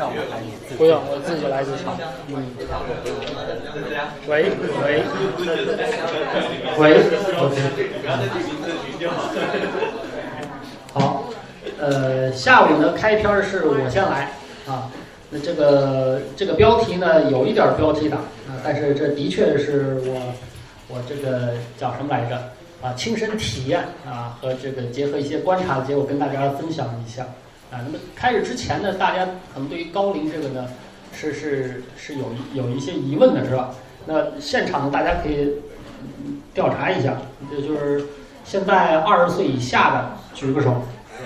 上吗？还是你自己？ 不用，我自己来就行。喂喂喂，好，下午呢开篇是我先来啊。那这个标题呢有一点标题党啊，但是这的确是我这个叫什么来着啊？亲身体验啊和这个结合一些观察的结果跟大家分享一下啊。那么开始之前呢，大家可能对于高龄这个呢是有一些疑问的是吧？那现场呢大家可以调查一下，这就是现在20岁以下的举个手。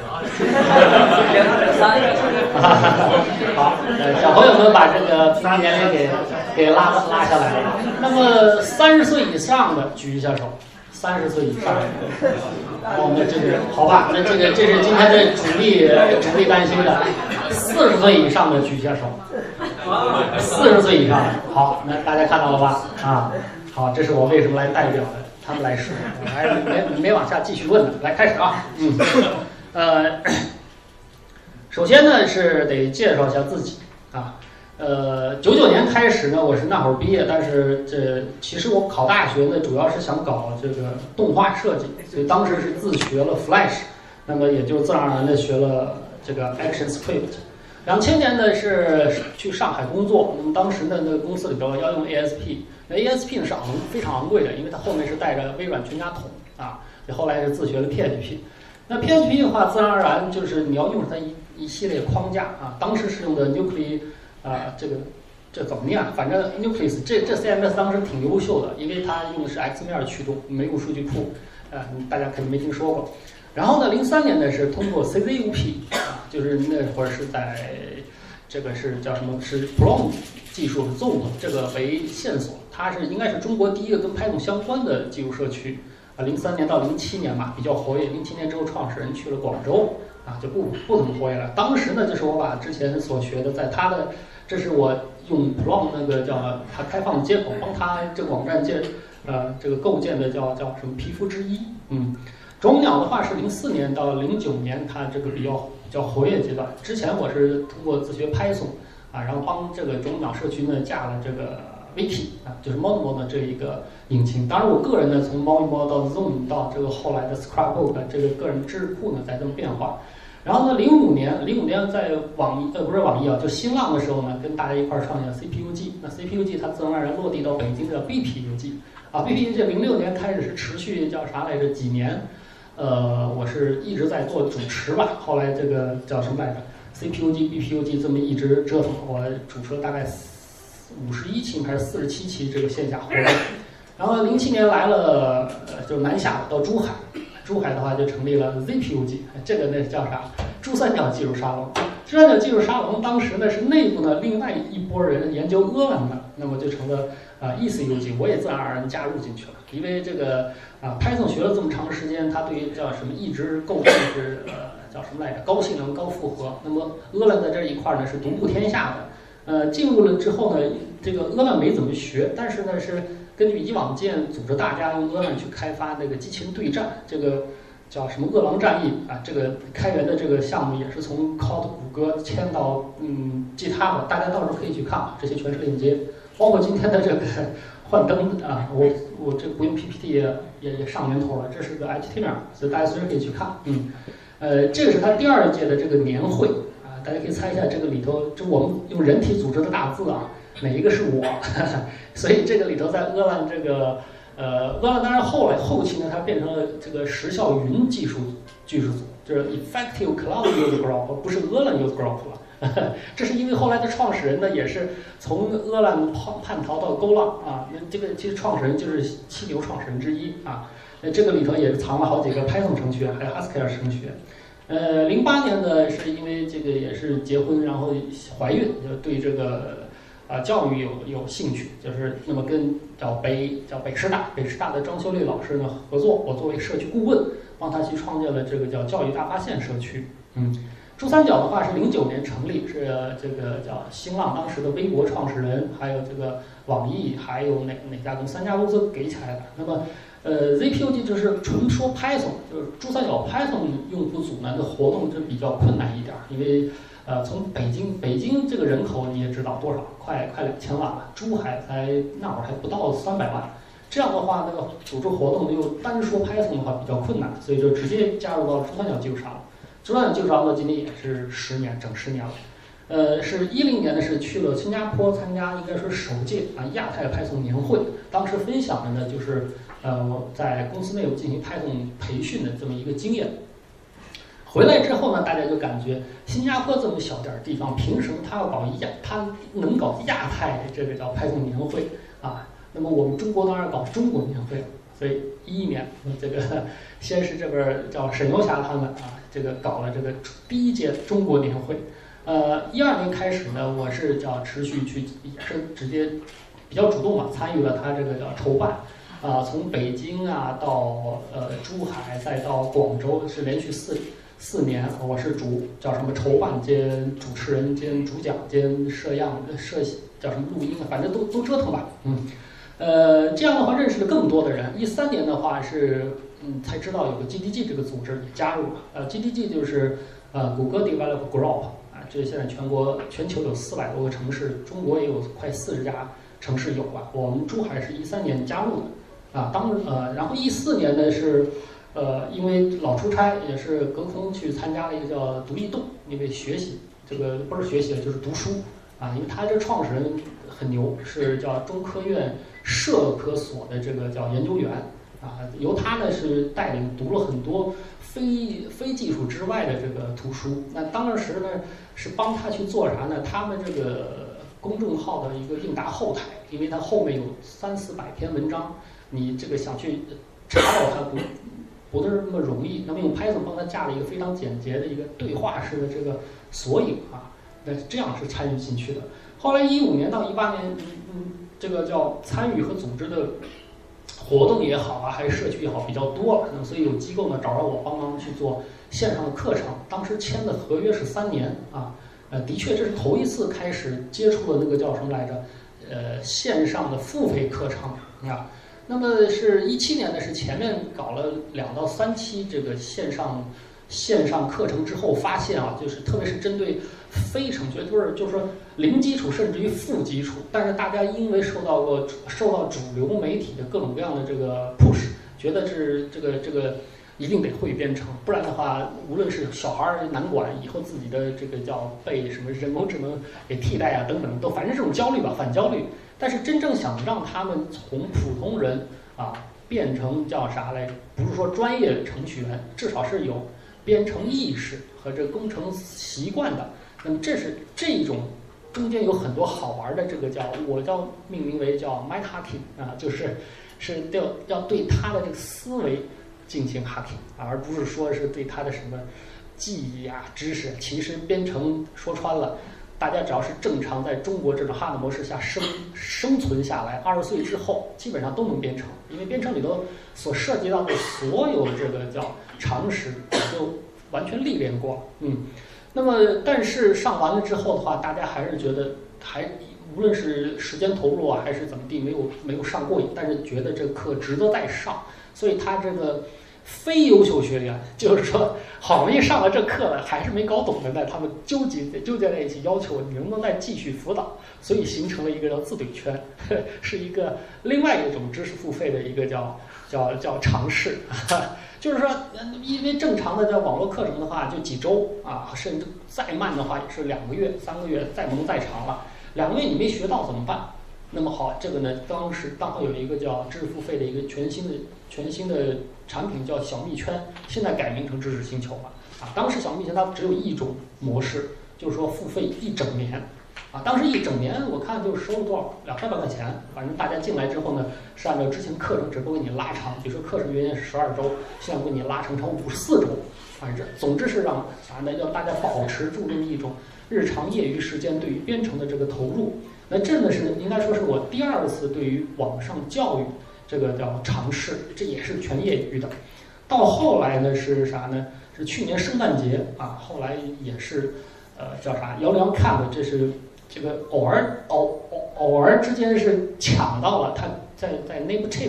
好，小朋友们把这个平均年龄给拉下来。那么30岁以上的举一下手，30岁以上的。我们这个好吧，那这是今天的主力担心的。40岁以上的举一下手，40岁以上的。好，那大家看到了吧？啊，好，这是我为什么来代表的，他们来说，我还没往下继续问呢。来开始啊，首先呢是得介绍一下自己啊。99年开始呢，我是那会儿毕业，但是其实我考大学呢，主要是想搞这个动画设计，所以当时是自学了 Flash， 那么也就自然而然的学了这个 ActionScript。2000年呢是去上海工作，那么当时呢那个公司里头要用 ASP， 那 ASP 呢是非常昂贵的，因为它后面是带着微软全家桶啊，后来是自学了 PHP。那 PHP 的话，自然而然就是你要用它一系列框架啊。当时是用的 Nucleus 啊，这怎么念？反正 Nucleus 这 CMS 当时挺优秀的，因为它用的是 X 面驱动，没有数据库，大家肯定没听说过。然后呢，03年呢是通过 CZUP 啊，就是那会儿是在这个是叫什么？是 Plum 技术 Zoom 这个为线索，它是应该是中国第一个跟 Python 相关的技术社区。03年到07年嘛，比较活跃。07年之后，创始人去了广州啊，就不怎么活跃了。当时呢，就是我把之前所学的，在他的，这是我用 Plum 那个叫它开放的接口，帮他这个网站这个构建的叫什么皮肤之一。种鸟的话是04年到09年，它这个比较活跃阶段。之前我是通过自学 Python 啊，然后帮这个种鸟社区呢架了这个 Wiki 啊，就是 Monomo 的这一个引擎。当然，我个人呢，从猫一猫到 Zoom 到这个后来的 Scrapbook 这个个人知识库呢，在这么变化。然后呢，05年在不是网易啊，就新浪的时候呢，跟大家一块儿创建 CPUG。那 CPUG 它自然而然落地到北京的 BPUG 啊 ，BPUG 06年开始是持续叫啥来着？几年？我是一直在做主持吧。后来这个叫什么来着 ？CPUG、BPUG 这么一直折腾，我主持了大概51期还是47期这个线下活动。然后07年来了，就南下到珠海。珠海的话就成立了 ZPUG， 这个那叫啥？珠三角技术沙龙。珠三角技术沙龙当时呢是内部呢另外一拨人研究阿兰的，那么就成了ECUG， 我也自然而然加入进去了。因为这个Python 学了这么长时间，它对于叫什么一直构建是叫什么来着？高性能高负荷。那么阿兰的这一块呢是独步天下的。进入了之后呢，这个阿兰没怎么学，但是呢是根据以往经验组织大家用阿兰去开发那个机器人对战，这个叫什么饿狼战役啊，这个开源的这个项目也是从 Cloud 谷歌迁到GitHub， 大家到时候可以去看啊，这些全是链接，包括今天的这个幻灯啊，我这不用 PPT 也上年头了，这是个 HTML， 所以大家随时可以去看。这个是他第2届的这个年会啊，大家可以猜一下这个里头，这我们用人体组织的大字啊。哪一个是我？所以这个里头在阿兰这个阿兰当然后期呢，它变成了这个时效云技术组，就是 Effective Cloud Use Group， 不是阿兰 Use Group 了。这是因为后来的创始人呢，也是从阿兰叛逃到Golang啊。那这个其实创始人就是7牛创始人之一啊。这个里头也是藏了好几个 Python 程序员，还有 Haskell 程序员。08年呢，是因为这个也是结婚，然后怀孕，就对这个。教育有兴趣，就是那么跟北师大的张修丽老师呢合作，我作为社区顾问，帮他去创建了这个叫教育大发现社区。珠三角的话是09年成立，是这个叫新浪当时的微博创始人，还有这个网易，还有哪家公司3家公司给起来的。那么 ZPUG 就是纯说 Python， 就是珠三角 Python 用户组呢的活动就比较困难一点，因为从北京这个人口你也知道多少，快2000万了，珠海那会儿还不到300万，这样的话那个组织活动又单说 Python 的话比较困难，所以就直接加入到珠三角技术上了。珠三角技术上到今天也是整10年了。是10年呢，是去了新加坡参加，应该说首届亚太 Python 年会。当时分享的呢，就是我在公司内部进行 Python 培训的这么一个经验。回来之后呢，大家就感觉新加坡这么小点地方，凭什么他能搞亚太这个叫 Python 年会啊？那么我们中国当然搞中国年会了。所以11年，这个先是这边叫沈游侠他们这个搞了这个第1届中国年会。12年开始呢，我是叫持续去，也是直接比较主动嘛，参与了他这个叫筹办，从北京到珠海再到广州，是连续4年，我是叫什么筹办兼主持人兼主讲兼摄叫什么录音的，反正都折腾吧，这样的话认识了更多的人。13年的话是才知道有个 GDG 这个组织也加入了，GDG 就是谷歌 Develop Group。这现在全球有400多个城市，中国也有快40家城市有了。我们珠海是13年加入的，然后14年呢是，因为老出差，也是隔空去参加了一个叫独立洞，因为学习这个不是学习就是读书因为他这创始人很牛，是叫中科院社科所的这个叫研究员由他呢是带领读了很多非技术之外的这个图书。那当时呢是帮他去做啥呢？他们这个公众号的一个应答后台，因为它后面有300-400篇文章，你这个想去查到它不是那么容易。那么用 Python 帮他架了一个非常简洁的一个对话式的这个索引那这样是参与进去的。后来15年到18年，这个叫参与和组织的活动也好还是社区也好比较多了，所以有机构呢找着我帮忙去做线上的课程。当时签的合约是3年的确这是头一次开始接触的那个叫什么来着？线上的付费课程那么是17年呢，是前面搞了2到3期这个线上课程之后，发现就是特别是针对非程序，就是说零基础甚至于负基础，但是大家因为受到主流媒体的各种各样的这个 push， 觉得是这个一定得会编程，不然的话，无论是小孩难管，以后自己的这个叫被什么人工智能给替代等等，都反正这种焦虑吧，反焦虑。但是真正想让他们从普通人变成叫啥来，不是说专业程序员，至少是有编程意识和这个工程习惯的。那么这种中间有很多好玩的，这个我命名为叫 mind hacking 就是要对他的这个思维进行 hacking，而不是说是对他的什么记忆知识。其实编程说穿了，大家只要是正常在中国这种 hard 模式下生存下来，20岁之后基本上都能编程，因为编程里头所涉及到的所有这个叫常识就完全历练过那么但是上完了之后的话，大家还是觉得无论是时间投入还是怎么地，没有上过瘾，但是觉得这个课值得再上，所以他这个非优秀学员，就是说好容易上了这课了，还是没搞懂的呢，他们纠结在一起，要求你能不能再继续辅导，所以形成了一个叫自怼圈，是一个另外一种知识付费的一个叫尝试。就是说，因为正常的在网络课程的话，就几周甚至再慢的话也是2个月、3个月，再蒙再长了。2个月你没学到怎么办？那么好，这个呢，当时刚好有一个叫知识付费的一个全新的产品叫小蜜圈，现在改名成知识星球了当时小蜜圈它只有一种模式，就是说付费1整年当时1整年我看就收了多少200-300块钱，反正大家进来之后呢，是按照之前课程只不过给你拉长，比如说课程原先是12周，现在给你拉成54周，反正总之是让大家保持住这么一种日常业余时间对于编程的这个投入。那这呢是应该说是我第2次对于网上教育这个叫尝试，这也是全业余的。到后来呢是啥呢？是去年圣诞节后来也是叫啥摇铃看的，这是这个偶尔之间是抢到了他在 Name Chip 上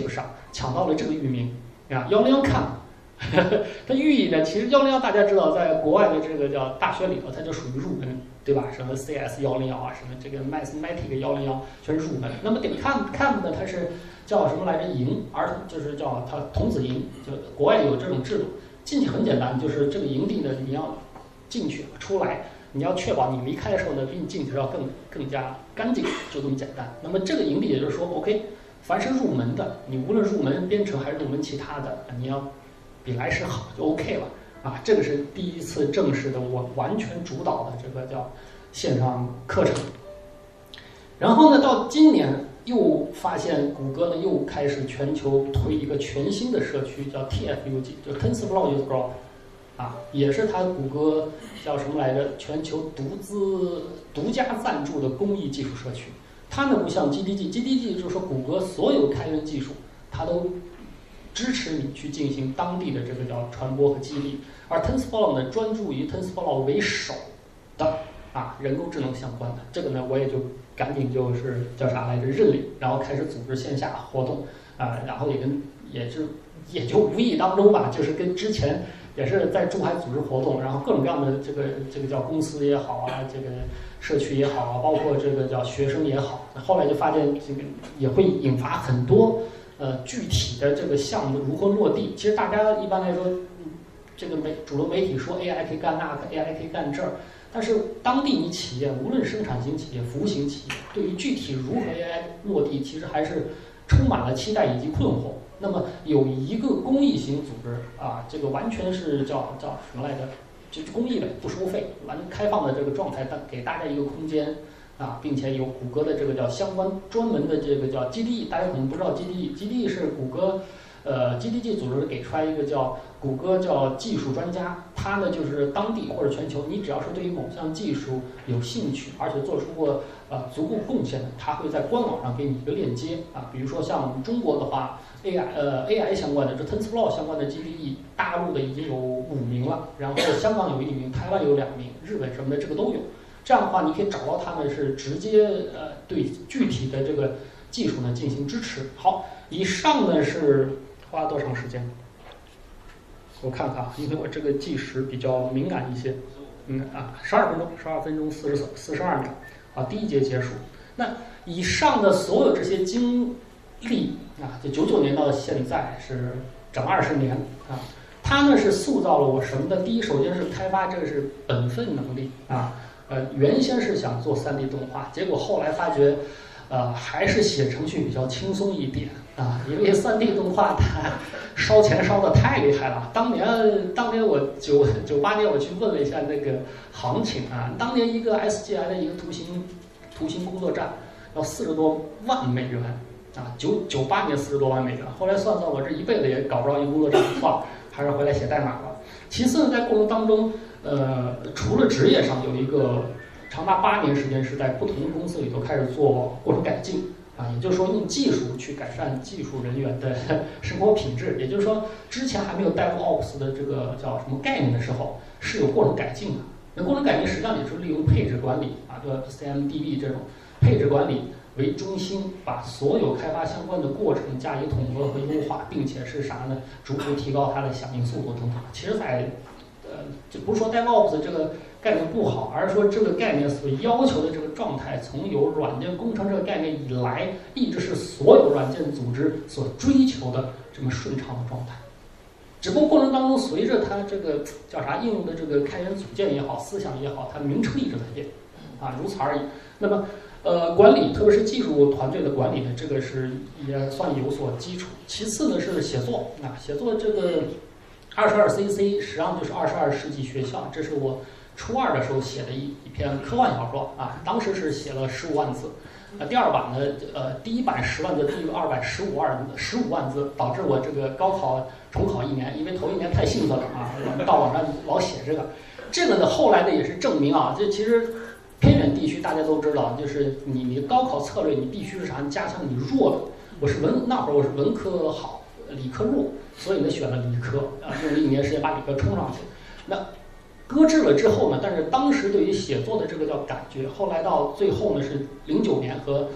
抢到了这个域名啊，101 camp，它寓意呢，其实101大家知道，在国外的这个叫大学里头，它就属于入门，对吧？什么 CS 101啊，什么这个 Mathematic 101全是入门。那么点 camp 呢，它是叫什么来着？营，就是叫它童子营，就国外有这种制度。进去很简单，就是这个营地呢，你要进去出来，你要确保你离开的时候呢，比你进去要更加干净，就这么简单。那么这个营地也就是说 ，OK， 凡是入门的，你无论入门编程还是入门其他的，你要比来时好就 OK 了啊。这个是第一次正式的我完全主导的这个叫线上课程。然后呢，到今年又发现谷歌呢又开始全球推一个全新的社区，叫 TFUG， 就 TensorFlow User Group， 啊，也是它谷歌叫什么来着？全球独家赞助的公益技术社区。它呢不像 GDG 就是说谷歌所有开源技术，它都支持你去进行当地的这个叫传播和激励，而 TensorFlow 呢专注于 TensorFlow 为首的人工智能相关的。这个呢我也就赶紧就是叫啥来着认领，然后开始组织线下活动然后也就无意当中吧，就是跟之前也是在珠海组织活动，然后各种各样的这个叫公司也好这个社区也好包括这个叫学生也好，后来就发现这个也会引发很多具体的这个项目如何落地。其实大家一般来说，这个主流媒体说 AI 可以干那个 ，AI 可以干这儿，但是当地你企业，无论生产型企业、服务型企业，对于具体如何 AI 落地，其实还是充满了期待以及困惑。那么有一个公益型组织这个完全是叫什么来着？就是公益的，不收费，完开放的这个状态，给大家一个空间并且有谷歌的这个叫相关专门的这个叫 GDE， 大家可能不知道 GDE 是谷歌GDG 组织给出来一个叫谷歌叫技术专家，他呢就是当地或者全球，你只要是对于某项技术有兴趣，而且做出过足够贡献的，他会在官网上给你一个链接比如说像我们中国的话 AI 相关的，这 TensorFlow 相关的 GDE， 大陆的已经有5名了，然后香港有1名，台湾有2名，日本什么的这个都有。这样的话，你可以找到他们是直接对具体的这个技术呢进行支持。好，以上呢是花了多长时间？我看看因为我这个计时比较敏感一些，12分钟42秒第一节结束。那以上的所有这些经历就99年到现在是整20年它呢是塑造了我什么的？第一，首先是开发这个是本分能力原先是想做3D 动画，结果后来发觉还是写程序比较轻松一点因为3D 动画它烧钱烧得太厉害了。当年我98年我去问了一下那个行情当年一个 SGI 的一个图形工作站要40多万美元98年40多万美元，后来算我这一辈子也搞不着一个工作站，还是回来写代码了。其次呢，在过程当中除了职业上有一个长达8年时间是在不同的公司里头开始做过程改进也就是说用技术去改善技术人员的生活品质。也就是说，之前还没有 DevOps 的这个叫什么概念的时候，是有过程改进的。那过程改进实际上也是利用配置管理对 CMDB 这种配置管理为中心，把所有开发相关的过程加以统合和优化，并且是啥呢？逐步提高它的响应速度等等。其实在就不是说 DevOps 这个概念不好，而是说这个概念所要求的这个状态，从有软件工程这个概念以来，一直是所有软件组织所追求的这么顺畅的状态。只不过过程当中，随着它这个叫啥应用的这个开源组件也好，思想也好，它名称一直在变如此而已。那么管理，特别是技术团队的管理呢，这个是也算有所基础。其次呢是写作写作这个22CC 实际上就是22世纪学校，这是我初2的时候写的一篇科幻小说当时是写了15万字。第2版呢第1版10万字，第2版15万字，导致我这个高考重考1年，因为头1年太兴奋了到网上老写这个呢后来呢也是证明这其实偏远地区大家都知道，就是你高考策略你必须是啥加强你弱的。那会儿我是文科好，理科弱，所以呢选了理科用了1年时间把理科冲上去。那搁置了之后呢，但是当时对于写作的这个叫感觉，后来到最后呢是09年和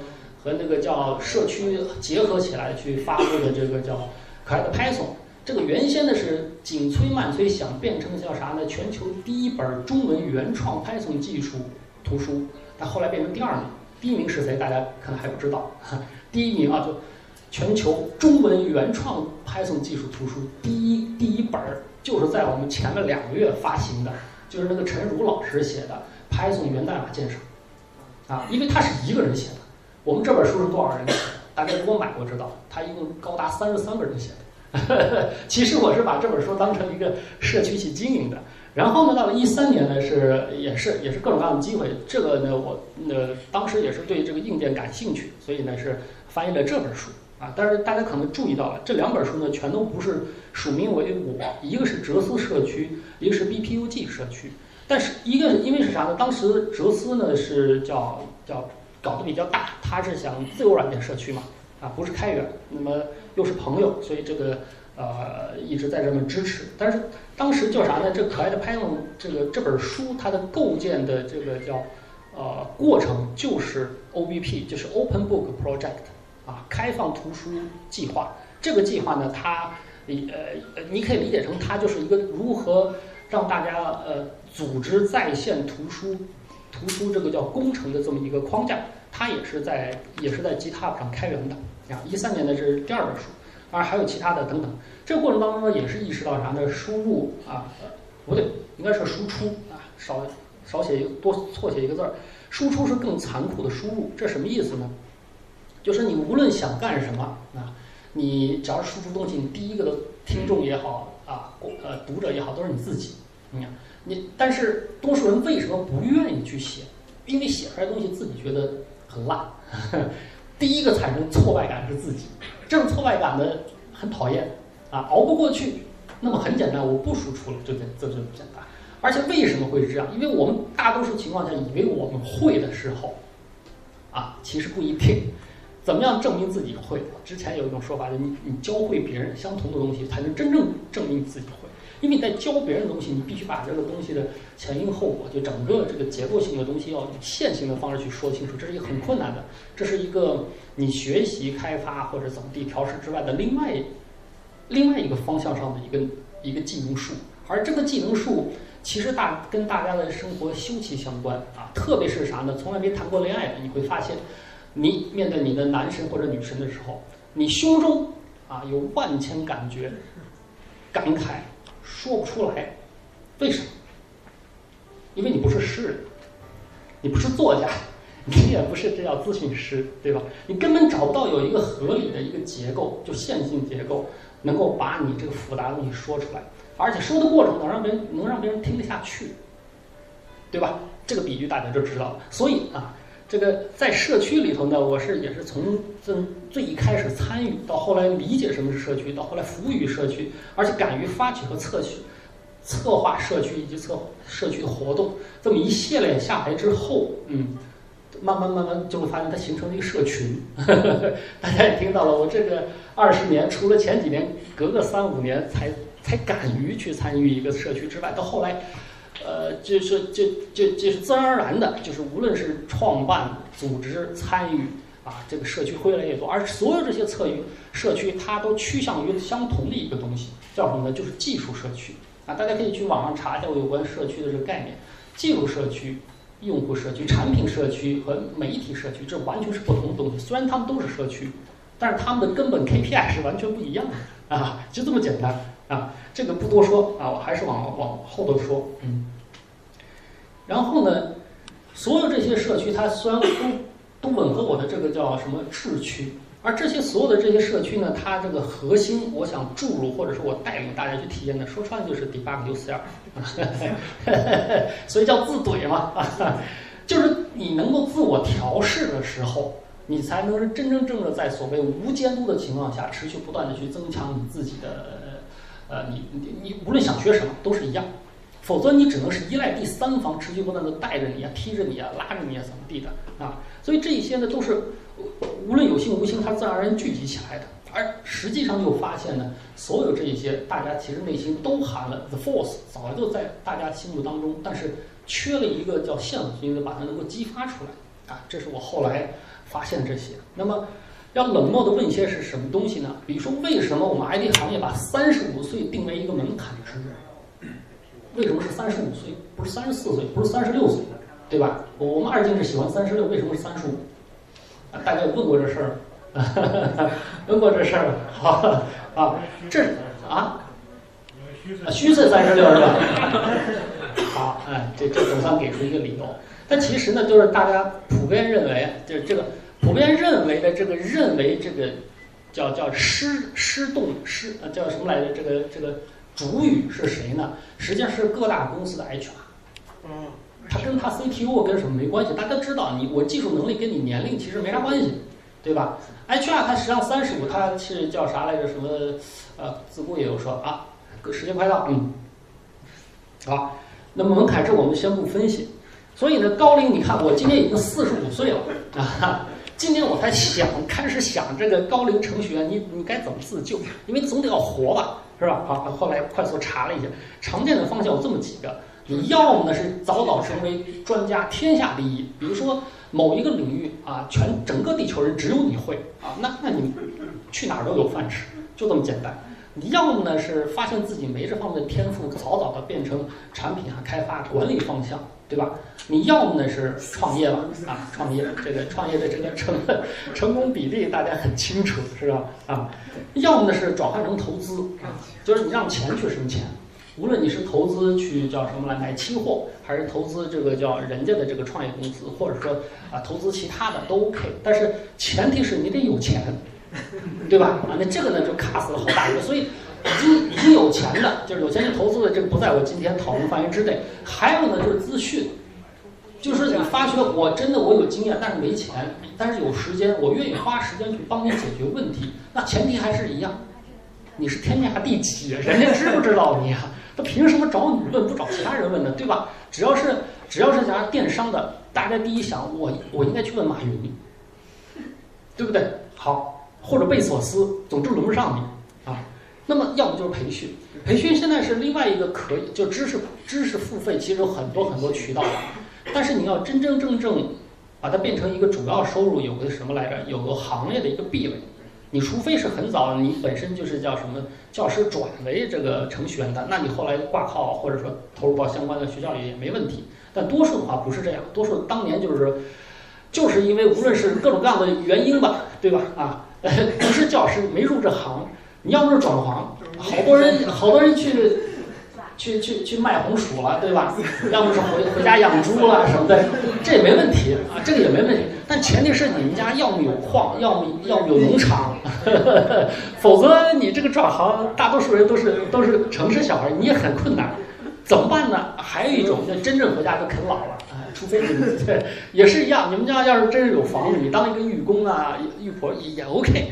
和那个叫社区结合起来去发布的这个叫可爱的 Python。这个原先呢是紧催慢催想变成叫啥呢？全球第一本中文原创 Python 技术图书，但后来变成第2名，第1名是谁？大家可能还不知道。第1名啊，就全球中文原创 Python 技术图书第一本，就是在我们前面2个月发行的，就是那个陈儒老师写的 Python 源代码鉴赏啊，因为他是一个人写的。我们这本书是多少人写的？大家如果买过知道，他一共高达33个人写的。其实我是把这本书当成一个社区去经营的。然后呢，到了13年呢，也是各种各样的机会。这个呢，我当时也是对这个硬件感兴趣，所以呢是翻译了这本书啊。但是大家可能注意到了，这2本书呢全都不是署名为我，一个是哲思社区，一个是 BPUG 社区。但是一个因为是啥呢？当时哲思呢是叫搞得比较大，他是想自由软件社区嘛。啊，不是开源，那么又是朋友，所以这个一直在这么支持。但是当时叫啥呢？这可爱的 Python 这本书它的构建的这个叫过程就是 OBP， 就是 Open Book Project 啊，开放图书计划。这个计划呢，它你可以理解成它就是一个如何让大家组织在线图书这个叫工程的这么一个框架。它也是在 GitHub 上开源的啊。13年的这是第2本书，当然还有其他的等等。这个过程当中呢，也是意识到啥呢？输入啊，不对，应该是输出啊，少写多错写一个字儿。输出是更残酷的输入，这什么意思呢？就是你无论想干什么啊，你只要是输出东西，你第一个的听众也好啊，读者也好，都是你自己。但是多数人为什么不愿意去写？因为写出来的东西自己觉得很烂，第一个产生挫败感是自己，这种挫败感呢很讨厌啊，熬不过去。那么很简单，我不输出了，这就简单。而且为什么会这样？因为我们大多数情况下以为我们会的时候，啊，其实不一定。怎么样证明自己会？之前有一种说法，就是你教会别人相同的东西，才能真正证明自己会。因为你在教别人的东西，你必须把这个东西的前因后果，就整个这个结构性的东西，要用线性的方式去说清楚，这是一个很困难的，这是一个你学习、开发或者怎么地调试之外的另外一个方向上的一个技能树。而这个技能树其实跟大家的生活休戚相关啊，特别是啥呢？从来没谈过恋爱的，你会发现，你面对你的男神或者女神的时候，你胸中啊有万千感觉、感慨。说不出来，为什么？因为你不是诗人，你不是作家，你也不是这叫咨询师，对吧？你根本找不到有一个合理的一个结构，就线性结构，能够把你这个复杂的东西说出来，而且说的过程能让别人听得下去，对吧？这个比喻大家就知道了。所以啊，这个在社区里头呢，也是从最一开始参与，到后来理解什么是社区，到后来服务于社区，而且敢于发起和策划社区以及社区的活动，这么一系列下来之后，慢慢就会发现它形成了一个社群。大家也听到了，我这个20年，除了前几年隔个3-5年才敢于去参与一个社区之外，到后来。就是自然而然的，就是无论是创办、组织、参与啊，这个社区会越来越多，而所有这些社区，它都趋向于相同的一个东西，叫什么呢？就是技术社区啊。大家可以去网上查一下有关社区的这个概念：技术社区、用户社区、产品社区和媒体社区，这完全是不同的东西。虽然它们都是社区，但是它们的根本 KPI 是完全不一样的啊，就这么简单啊。这个不多说啊，我还是往后头说，然后呢，所有这些社区，它虽然都吻合我的这个叫什么志趣，而所有的这些社区呢，它这个核心，我想注入或者是我带领大家去体验的，说穿了就是 debug yourself， 所以叫自怼嘛，就是你能够自我调试的时候，你才能是真正的在所谓无监督的情况下，持续不断的去增强你自己的，你无论想学什么都是一样。否则你只能是依赖第三方持续不断的带着你啊、踢着你啊、拉着你啊怎么地的啊，所以这一些呢都是无论有形无形，它自然而然聚集起来的。而实际上就发现呢，所有这一些大家其实内心都含了 the force， 早就在大家心目当中，但是缺了一个叫线索性的把它能够激发出来啊。这是我后来发现这些。那么要冷漠的问一些是什么东西呢？比如说，为什么我们 IT 行业把35岁定为一个门槛值？为什么是35岁，不是34岁，不是36岁，对吧？我们二进制喜欢36，为什么是35？大家有问过这事儿？问过这事儿？好啊，这虚岁36是吧？好，这总算给出一个理由。但其实呢，就是大家普遍认为，就是这个普遍认为的这个叫施动叫什么来着？这个主语是谁呢？实际上是各大公司的 HR。他跟他 CTO 跟什么没关系？大家知道，我技术能力跟你年龄其实没啥关系，对吧 ？HR 他实际上35，他是叫啥来着？什么自顾也有说啊，时间快到，好，那么门槛值我们先不分析。所以呢，高龄，你看我今年已经45岁了啊，今年我才开始想这个高龄程序员，你该怎么自救？因为总得要活吧，是吧？好，后来快速查了一下，常见的方向有这么几个。你要么呢是早早成为专家，天下第一，比如说某一个领域啊，整个地球人只有你会啊，那你去哪儿都有饭吃，就这么简单。你要么呢是发现自己没这方面的天赋，早早的变成产品开发管理方向，对吧？你要么呢是创业了啊，创业的这个成功比例大家很清楚，是吧？啊，要么呢是转换成投资啊，就是你让钱去生钱。无论你是投资去叫什么来买期货，还是投资这个叫人家的这个创业公司，或者说投资其他的都 OK， 但是前提是你得有钱，对吧？那这个呢就卡死了好大一个，所以已经有钱的，就是有钱去投资的，这个不在我今天讨论范围之内。还有呢就是资讯，就是你发觉我有经验，但是没钱，但是有时间，我愿意花时间去帮你解决问题，那前提还是一样，你是天下第几，人家知不知道你啊？他凭什么找你问，不找其他人问呢？对吧？只要是讲电商的，大家第一想我应该去问马云，对不对？好，或者贝索斯，总之轮不上你啊。那么要么就是培训，培训现在是另外一个可以就知识付费，其实有很多渠道的，但是你要真正把它变成一个主要收入，有个什么来着？有个行业的一个壁垒。你除非是很早，你本身就是叫什么教师转为这个程序员的，那你后来挂靠或者说投入到相关的学校里也没问题。但多数的话不是这样，多数当年就是因为无论是各种各样的原因吧，对吧？啊，不是教师没入这行，你要么是转行，好多人去卖红薯了，对吧？要么是回家养猪了什么的，这也没问题啊，这个也没问题。但前提是你们家要么有矿，要么有农场，否则你这个转行，大多数人都是城市小孩，你也很困难。怎么办呢？还有一种，就真正回家就啃老了啊，除非你们也是一样，你们家要是真是有房子，你当一个寓公啊、寓婆也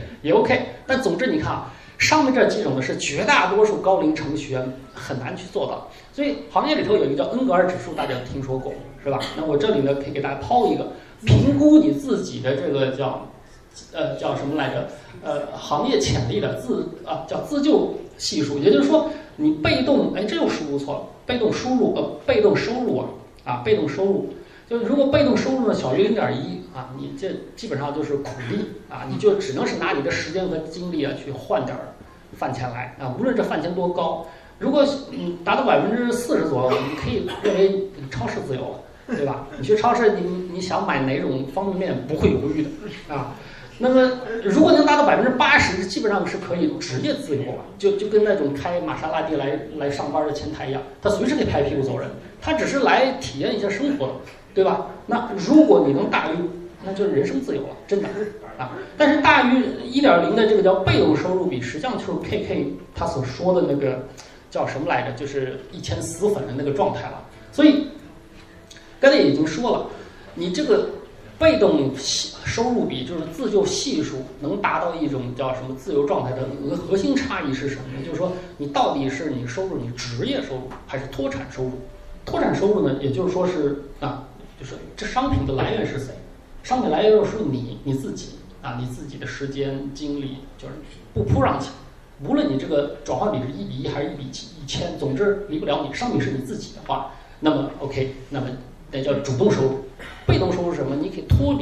OK。但总之你看啊。上面这几种呢是绝大多数高龄程序员很难去做到，所以行业里头有一个叫恩格尔指数，大家听说过是吧？那我这里呢可以给大家抛一个，评估你自己的这个叫什么来着？行业潜力的叫自救系数，也就是说你被动这又输入错了，被动收入被动收入。就是如果被动收入呢小于0.1啊，你这基本上就是苦力啊，你就只能是拿你的时间和精力去换点饭钱来啊，无论这饭钱多高，如果达到40%左右，你可以认为超市自由了，对吧？你去超市，你想买哪种方便面不会犹豫的啊。那么如果能达到80%，基本上是可以职业自由了，就跟那种开玛莎拉蒂来上班的前台一样，他随时可以拍屁股走人，他只是来体验一下生活的。对吧？那如果你能大于，那就是人生自由了，真的啊！但是大于1.0的这个叫被动收入比，实际上就是 KK 他所说的那个叫什么来着？就是1000死粉的那个状态了。所以刚才已经说了，你这个被动收入比就是自救系数能达到一种叫什么自由状态的核心差异是什么呢？就是说你到底是你收入你职业收入还是脱产收入？脱产收入呢，也就是说是就是这商品的来源是谁？商品来源就是你自己啊，你自己的时间精力就是不扑上去。无论你这个转换比是1比1还是1比1000，总之离不了你。商品是你自己的话，那么 OK， 那么那叫主动收入。被动收入是什么？你可以脱离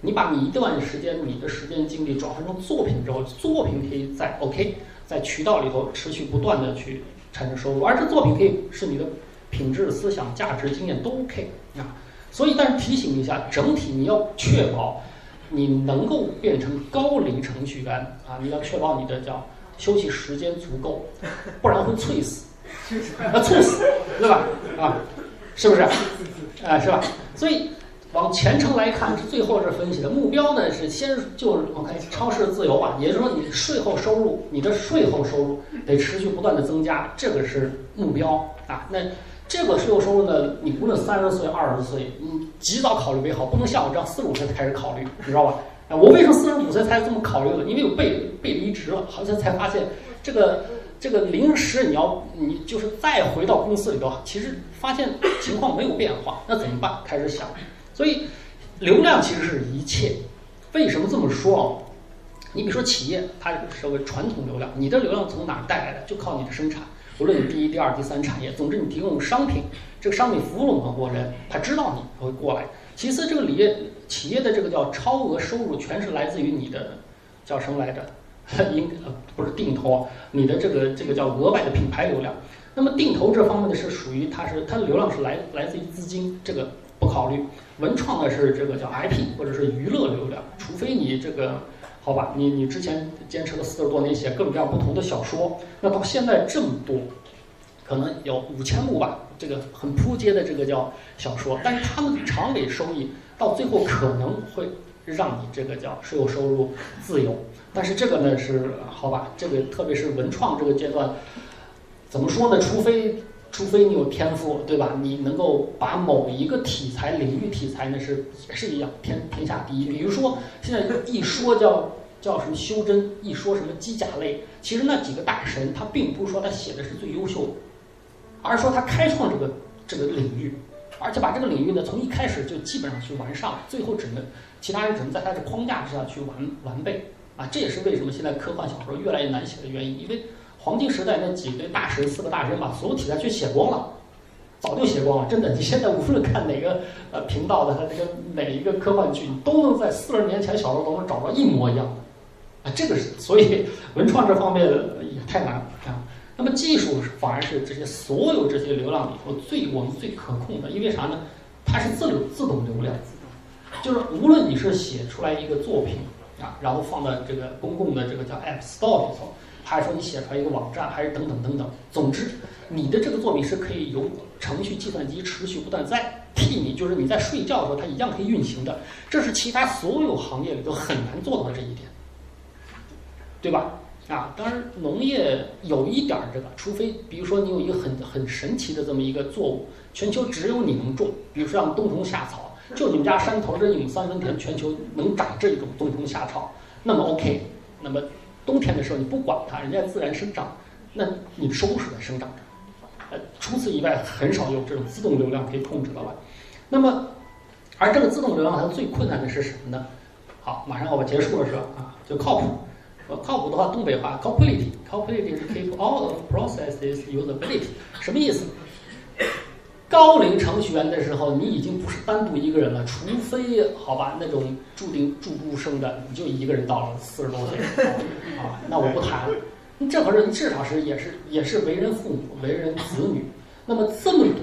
你把你一段时间你的时间精力转换成作品之后，作品可以在渠道里头持续不断的去产生收入，而这作品可以是你的品质、思想、价值、经验都 OK 啊。所以，但是提醒一下，整体你要确保你能够变成高龄程序员啊，你要确保你的叫休息时间足够，不然会猝死，猝死，对吧？啊，是不是？是吧？所以往前程来看，是最后是分析的目标呢，是先就是 OK 超市自由吧，也就是说你税后收入，你的税后收入得持续不断的增加，这个是目标啊。那这个税后收入呢，你无论30岁、20岁，及早考虑为好，不能像我这样45岁才开始考虑，你知道吧？我为什么45岁才这么考虑了？因为我被离职了，好像才发现这个临时你就是再回到公司里头，其实发现情况没有变化，那怎么办？开始想，所以流量其实是一切。为什么这么说？你比如说企业，它是个传统流量，你的流量从哪儿带来的？就靠你的生产。无论你第一、第二、第三产业，总之你提供商品，这个商品服务了某国人，他知道你会过来。其次，这个企业的这个叫超额收入，全是来自于你的叫什么来着？不是定投啊，你的这个叫额外的品牌流量。那么定投这方面的是属于它的流量是来自于资金，这个不考虑。文创的是这个叫 IP 或者是娱乐流量，除非你这个。好吧，你之前坚持了40多年，写各种各样不同的小说，那到现在这么多，可能有5000部吧，这个很扑街的这个叫小说，但是他们的长尾收益到最后可能会让你这个叫税后收入自由，但是这个呢是好吧，这个特别是文创这个阶段，怎么说呢？除非你有天赋，对吧？你能够把某一个领域题材呢也是一样天下第一。比如说现在一说叫什么修真，一说什么机甲类，其实那几个大神他并不是说他写的是最优秀的，而是说他开创这个领域，而且把这个领域呢从一开始就基本上去完善，最后其他人只能在他的框架之下去完备啊。这也是为什么现在科幻小说越来越难写的原因，因为黄金时代那4个大神把所有题材去写光了，早就写光了，真的。你现在无论看哪个频道的这个哪一个科幻剧，你都能在40年前小说都能找到一模一样的啊。这个所以文创这方面也太难了啊。那么技术反而是所有这些流量里头我们最可控的，因为啥呢？它是自动流量，就是无论你是写出来一个作品啊，然后放到这个公共的这个叫 App Store 里头。还是说你写出来一个网站，还是等等，总之，你的这个作品是可以由程序计算机持续不断在替你，就是你在睡觉的时候，它一样可以运行的。这是其他所有行业里都很难做到的这一点，对吧？啊，当然农业有一点这个，除非比如说你有一个很神奇的这么一个作物，全球只有你能种，比如说像冬虫夏草，就你们家山头这有3分田，全球能长这种冬虫夏草，那么 OK， 那么。冬天的时候你不管它，人家自然生长，那你的收入是在生长着。除此以外，很少有这种自动流量可以控制的了。那么，而这个自动流量它最困难的是什么呢？好，马上我结束了是吧？啊，就靠谱。靠谱的话，东北话 ，capability 是 keep all of processes usability， 什么意思？高龄程序员的时候，你已经不是单独一个人了，除非好吧那种注定助不生的，你就一个人到了40多岁啊，那我不谈。这会儿你至少也是为人父母、为人子女。那么这么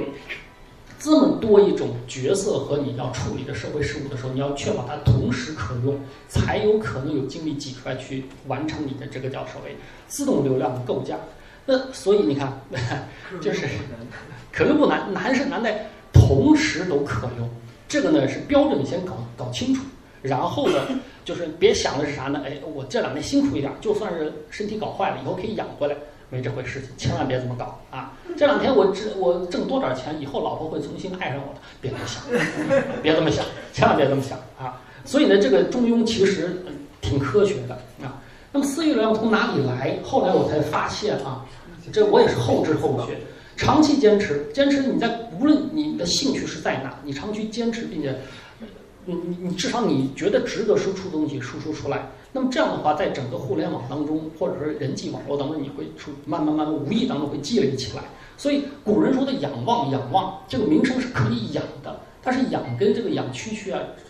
多一种角色和你要处理的社会事务的时候，你要确保它同时可用，才有可能有精力挤出来去完成你的这个叫所谓自动流量的构架。那所以你看，就是可用不难，难是难在同时都可用。这个呢是标准，你先搞清楚，然后呢就是别想的是啥呢？哎，我这2年辛苦一点，就算是身体搞坏了，以后可以养回来，没这回事情，千万别这么搞啊！这2天我挣多点钱，以后老婆会重新爱上我的，别这么想，别这么想，千万别这么想啊！所以呢，这个中庸其实挺科学的啊。那么私域流量从哪里来？后来我才发现啊，这我也是后知后觉。长期坚持，你在无论你的兴趣是在哪，你长期坚持，并且你至少你觉得值得输出的东西输出出来。那么这样的话，在整个互联网当中，或者是人际网络当中，你会慢慢无意当中会积累起来。所以古人说的仰望，这个名声是可以养的，但是养跟这个养蛐蛐啊，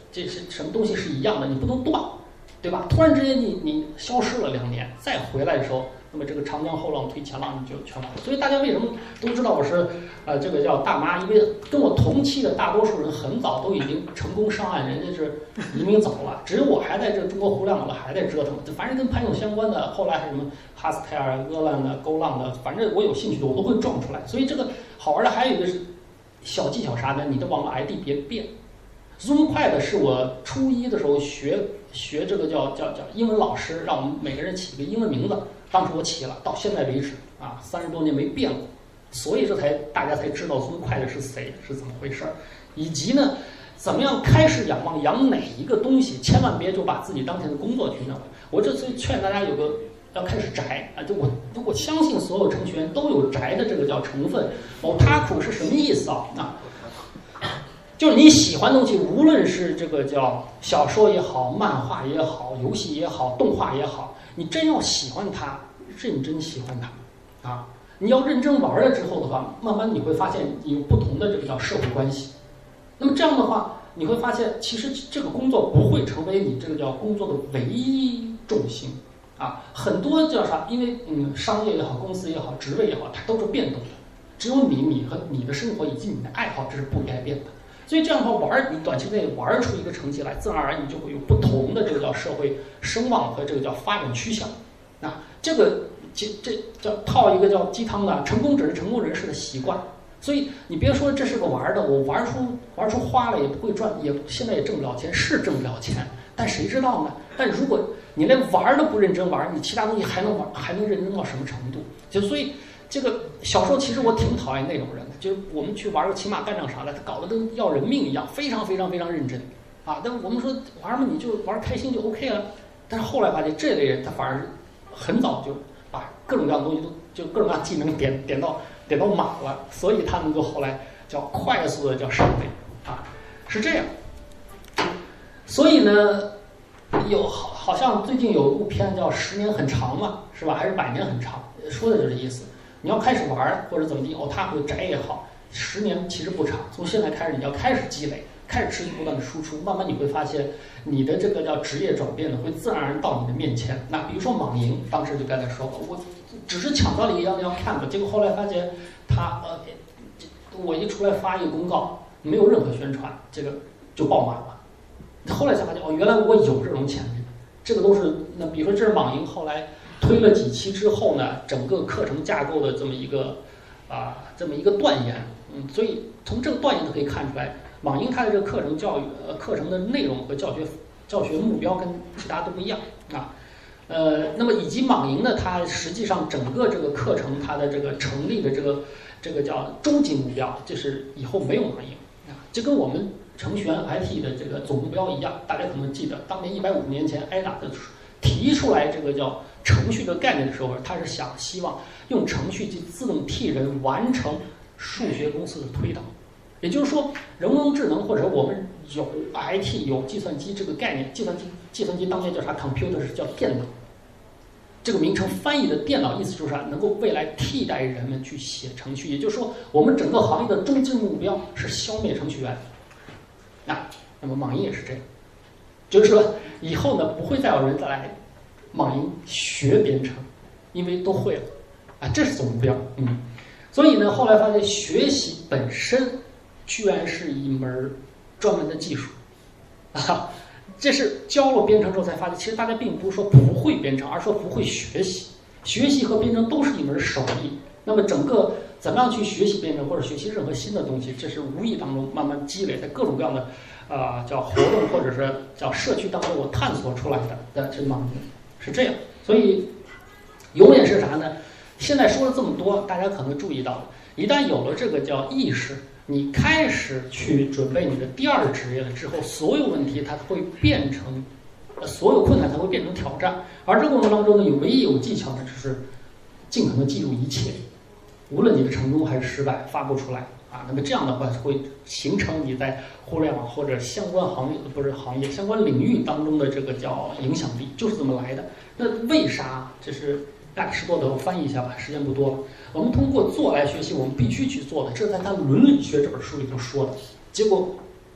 这是什么东西是一样的，你不能断，对吧？突然之间你消失了2年，再回来的时候，那么这个长江后浪推前浪你就全完了。所以大家为什么都知道我是这个叫大妈？因为跟我同期的大多数人很早都已经成功上岸，人家是移民走了，只有我还在这中国互联网了还在折腾。反正跟潘总相关的，后来什么哈斯泰尔、鄂兰的、勾浪的，反正我有兴趣的我都会撞出来。所以这个好玩的还有一个是小技巧啥的，你的网络 ID 别变。Zoom 快的是我初一的时候学这个叫英文老师让我们每个人起一个英文名字，当时我起了，到现在为止啊30多年没变过，所以大家才知道 Zoom 快的是谁是怎么回事，以及呢怎么样开始仰望养哪一个东西，千万别就把自己当成工作去弄了。我这次劝大家要开始宅啊，就我相信所有程序员都有宅的这个叫成分。Otaku 是什么意思啊？就是你喜欢的东西，无论是这个叫小说也好、漫画也好、游戏也好、动画也好，你真要喜欢它，认真喜欢它，啊，你要认真玩了之后的话，慢慢你会发现有不同的这个叫社会关系。那么这样的话，你会发现其实这个工作不会成为你这个叫工作的唯一重心，啊，很多叫啥？因为商业也好、公司也好、职位也好，它都是变动的，只有你和你的生活以及你的爱好这是不改变的。所以这样的话你短期内玩出一个成绩来，自然而然你就会有不同的这个叫社会声望和这个叫发展趋向。啊，这叫套一个叫鸡汤的，成功只是成功人士的习惯。所以你别说这是个玩的，我玩出花了也不会赚，现在也挣不了钱，是挣不了钱，但谁知道呢？但如果你连玩都不认真玩，你其他东西还能认真到什么程度？所以。这个小时候其实我挺讨厌那种人的，就是我们去玩个骑马干仗啥的，他搞得跟要人命一样，非常非常非常认真，啊！但我们说玩嘛，你就玩开心就 OK 了。但是后来发现这类人他反而很早就把各种各样的东西就各种各样的技能点到满了，所以他能够后来叫快速的叫上位，啊，是这样。所以呢，好像最近有部片叫《10年很长》嘛，是吧？还是100年很长？说的就是意思。你要开始玩或者怎么地，他会宅也好，10年其实不长。从现在开始，你要开始积累，开始持续不断的输出，慢慢你会发现，你的这个叫职业转变呢，会自然而然到你的面前。那比如说网银，当时就刚才说了，我只是抢到了一个要看的，结果后来发现他我一出来发一个公告，没有任何宣传，这个就爆满了。后来才发现原来我有这种潜力，这个都是那比如说这是网银后来。推了几期之后呢，整个课程架构的这么一个断言，所以从这个断言就可以看出来，网银它的这个课程的内容和教学目标跟其他都不一样啊，那么以及网银呢，它实际上整个这个课程它的这个成立的这个叫终极目标，就是以后没有网银啊，就跟我们程序员 IT 的这个总目标一样，大家可能记得当年150年前挨打的提出来这个叫程序的概念的时候，他是希望用程序去自动替人完成数学公式的推导。也就是说，人工智能或者我们有 IT 有计算机这个概念，计算机当年叫啥 ？computer 是叫电脑。这个名称翻译的电脑意思就是啥？能够未来替代人们去写程序。也就是说，我们整个行业的终极目标是消灭程序员。那么网银也是这样。就是说，以后呢不会再有人再来网银学编程，因为都会了，啊，这是总目标，所以呢，后来发现学习本身居然是一门专门的技术，啊，这是教了编程之后才发现，其实大家并不是说不会编程，而是说不会学习，学习和编程都是一门手艺。那么整个怎么样去学习编程或者学习任何新的东西，这是无意当中慢慢积累的各种各样的。叫活动或者是叫社区当中我探索出来的这网银是这样，所以永远是啥呢？现在说了这么多，大家可能注意到了，一旦有了这个叫意识，你开始去准备你的第二职业了之后，所有问题它会变成，所有困难它会变成挑战，而这个过程当中呢，唯一有技巧的就是尽可能记住一切，无论你的成功还是失败，发布出来。那么这样的话会形成你在互联网或者相关相关领域当中的这个叫影响力，就是这么来的。那为啥？这是亚里士多德，我翻译一下吧，时间不多了。我们通过做来学习，我们必须去做的，这是在他《伦理学》这本书里头说的。结果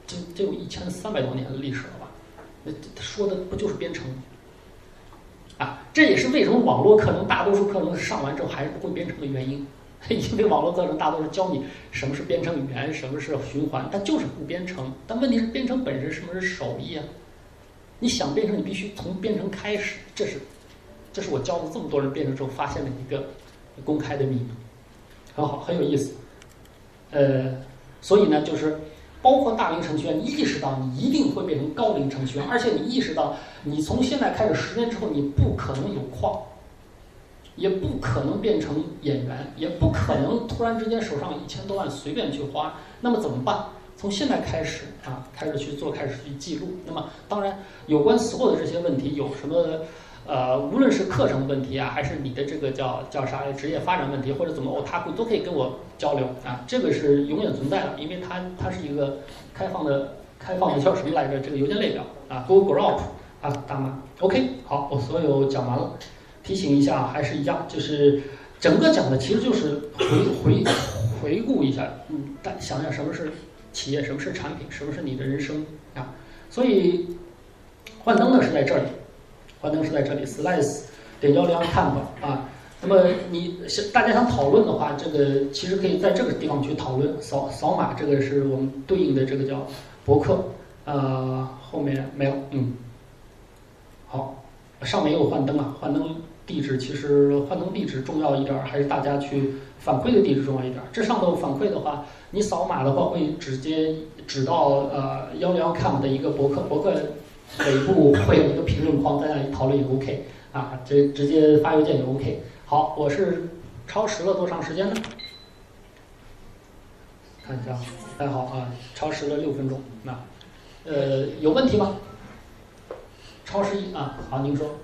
这有1300多年的历史了吧？那说的不就是编程吗？啊，这也是为什么网络课程大多数课程上完之后还是不会编程的原因。因为网络课程大多数教你什么是编程语言，什么是循环，它就是不编程。但问题是编程本身什么是手艺啊？你想编程，你必须从编程开始。这是我教了这么多人编程之后发现的一个公开的秘密，很好，很有意思。所以呢，就是包括大龄程序员，你意识到你一定会变成高龄程序员，而且你意识到你从现在开始10年之后，你不可能有矿。也不可能变成演员，也不可能突然之间手上1000多万随便去花。那么怎么办？从现在开始啊，开始去做，开始去记录。那么当然，有关所有的这些问题，有什么无论是课程问题啊，还是你的这个叫啥职业发展问题，或者怎么他都可以跟我交流啊。这个是永远存在的，因为它是一个开放的叫什么来着？这个邮件列表啊 ，Google Group 啊，大妈。OK， 好，我所有讲完了。提醒一下，还是一样，就是整个讲的其实就是回顾一下，想想什么是企业，什么是产品，什么是你的人生啊。所以幻灯呢是在这里，slice 点101看吧啊。那么大家想讨论的话，这个其实可以在这个地方去讨论，扫码，这个是我们对应的这个叫博客，后面没有，好，上面也有幻灯啊，幻灯。地址其实幻灯地址重要一点，还是大家去反馈的地址重要一点。这上头反馈的话，你扫码的话会直接指到101camp的一个博客尾部会有一个评论框，在那里讨论也 OK 啊，这直接发邮件也 OK。好，我是超时了多长时间呢？看一下，还好啊，超时了6分钟。那有问题吗？超时1啊，好，您说。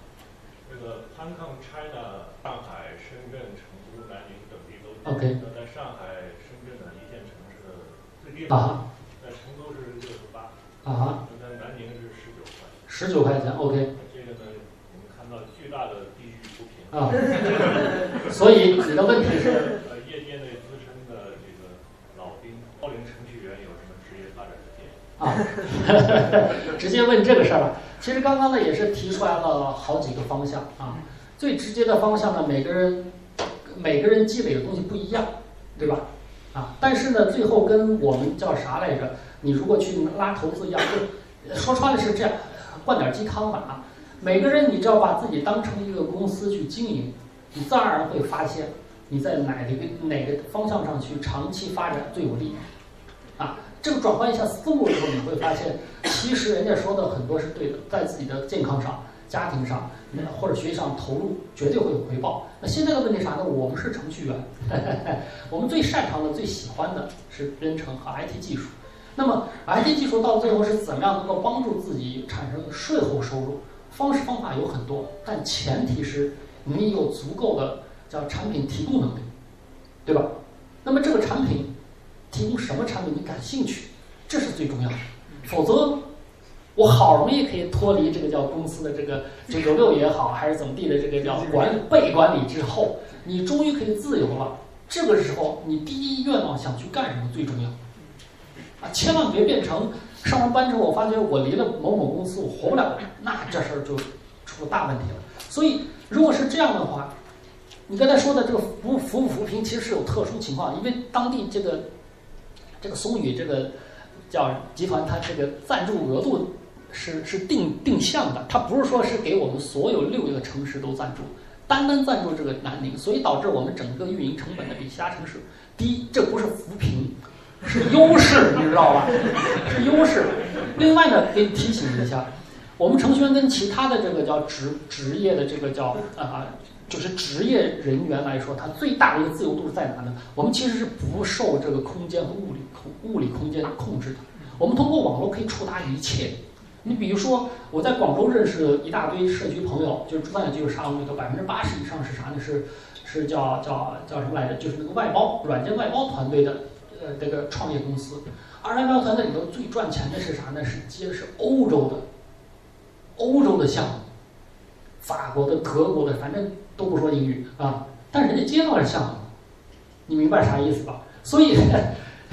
Hong Kong、China、上海、深圳、成都、南宁等地都有。 OK。 那在上海、深圳的一线城市的最低在成都是68。在南宁是19块。 19块钱 ，OK。 这个呢，我们看到巨大的地域不平。 所以你的问题是？ 业界内资深的这个老兵、高龄程序员有什么职业发展的建议？ 直接问这个事儿了。其实刚刚呢也是提出来了好几个方向啊。最直接的方向呢，每个人积累的东西不一样，对吧？啊，但是呢，最后跟我们叫啥来着？你如果去拉投资一样，就说穿了是这样，灌点鸡汤吧啊。每个人你只要把自己当成一个公司去经营，你自然而然会发现你在哪个方向上去长期发展最有利啊。这个转换一下思路之后，你会发现，其实人家说的很多是对的，在自己的健康上、家庭上，或者学习上投入，绝对会有回报。那现在的问题啥呢？我们是程序员，我们最擅长的、最喜欢的是编程和 IT 技术。那么 IT 技术到最后是怎么样能够帮助自己产生税后收入？方法有很多，但前提是你有足够的叫产品提供能力，对吧？那么这个产品提供什么产品你感兴趣，这是最重要的。否则我好容易可以脱离这个叫公司的这个996也好，还是怎么地的这个叫被管理之后，你终于可以自由了。这个时候你第一愿望想去干什么最重要啊！千万别变成上完班之后，我发觉我离了某公司我活不了，那这事儿就出大问题了。所以如果是这样的话，你刚才说的这个扶贫其实是有特殊情况，因为当地这个松宇这个叫集团，它这个赞助额度是定向的，它不是说是给我们所有6个城市都赞助，单赞助这个南宁，所以导致我们整个运营成本呢比其他城市低。这不是扶贫，是优势，你知道吧？是优势。另外呢，给你提醒一下，我们程序员跟其他的这个叫职业的这个叫就是职业人员来说，它最大的一个自由度是在哪呢？我们其实是不受这个空间和物理空间控制的。我们通过网络可以触达一切。你比如说，我在广州认识一大堆社区朋友，就是珠三角技术沙龙里头80%以上是啥呢？是叫什么来着？就是那个软件外包团队的这个创业公司。而外包团队里头最赚钱的是啥呢？是欧洲的项目，法国的、德国的，反正都不说英语啊，但人家接到了项目，你明白啥意思吧？所以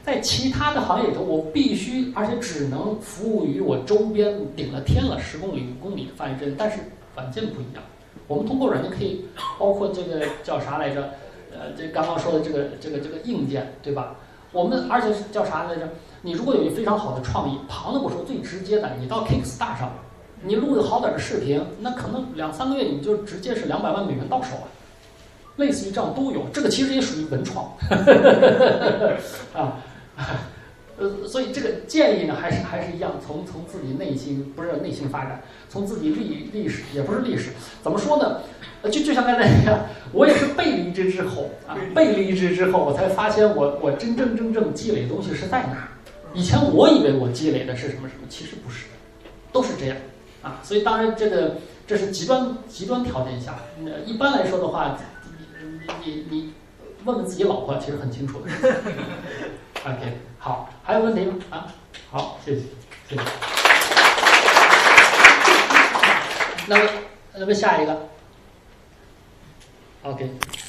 在其他的行业中，我必须而且只能服务于我周边顶了天了10公里、5公里的范围之内，但是软件不一样。我们通过软件可以包括这个叫啥来着？这刚刚说的这个硬件，对吧？我们而且是叫啥来着？你如果有一非常好的创意，旁的我说最直接的，你到 Kickstarter 上，你录个好点的视频，那可能2、3个月你就直接是200万美元到手了。类似于这样都有，这个其实也属于文创啊。所以这个建议呢，还是一样，从自己内心不是内心发展，从自己历史也不是历史，怎么说呢？就像刚才一样，我也是被离职之后啊，被离职之后，我才发现我真正积累的东西是在哪儿。以前我以为我积累的是什么，其实不是，都是这样啊。所以当然这是极端条件下，一般来说的话，你问问自己老婆，其实很清楚的。OK， 好，还有问题吗？啊，好，谢谢。那么下一个 ，OK。